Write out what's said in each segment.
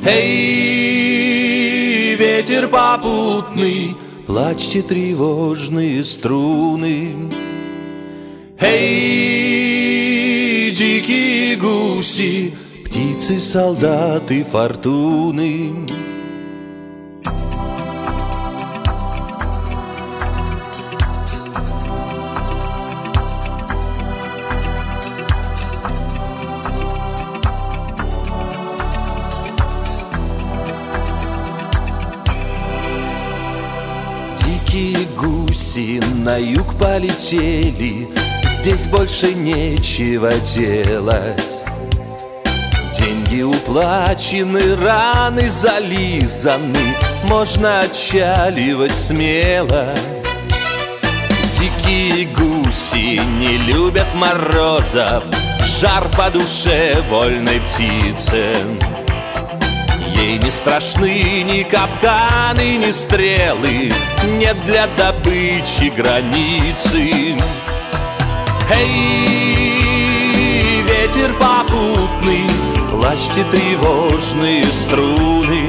Эй, ветер попутный, плачьте тревожные струны. Эй, дикие гуси, птицы, солдаты фортуны. Дикие гуси на юг полетели, здесь больше нечего делать. Деньги уплачены, раны зализаны, можно отчаливать смело. Дикие гуси не любят морозов, жар по душе вольной птице. Ей не страшны ни капканы, ни стрелы, нет для добычи границы. Эй, ветер попутный, плачьте тревожные струны.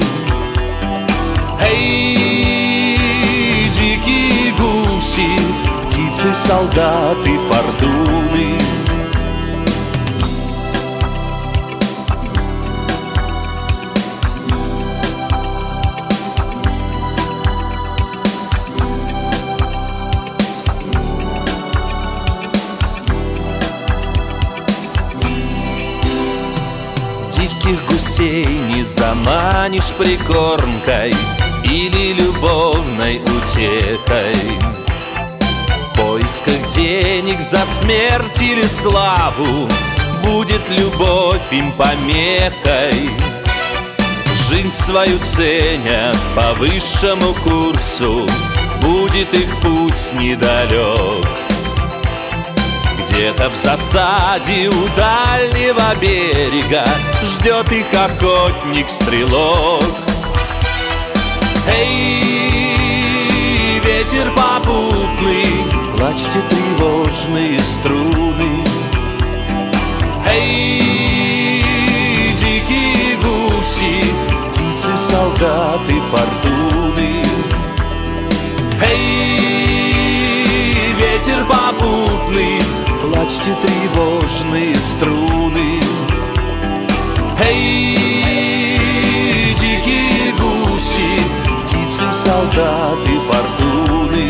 Эй, дикие гуси, птицы, солдаты фортуны. Диких гусей не заманишь прикормкой или любовной утехой. В поисках денег за смерть или славу будет любовь им помехой. Жизнь свою ценят по высшему курсу, будет их путь недалек. Где-то в засаде у дальнего берега ждет их охотник-стрелок. Эй, ветер попутный, плачьте тревожные струны. Эй, дикие гуси, птицы, солдаты фортуны. Эй, ветер попутный, плачьте тревожные струны. Эй, дикие гуси, птицы, солдаты фортуны.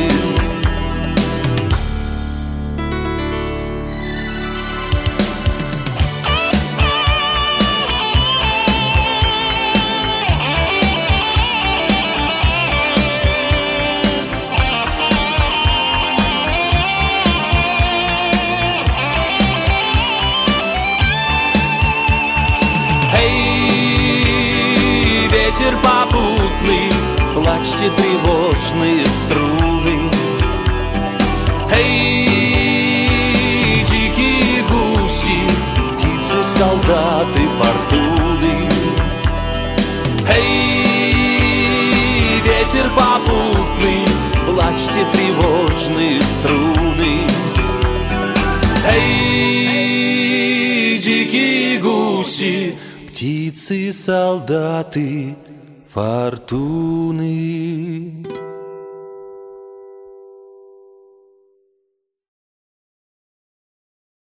Ветер попутный, плачьте тревожные струны. Эй, дикие гуси, птицы, солдаты фортуны. Эй, ветер попутный, плачьте тревожные струны. Эй, дикие гуси, птицы, солдаты фортуны.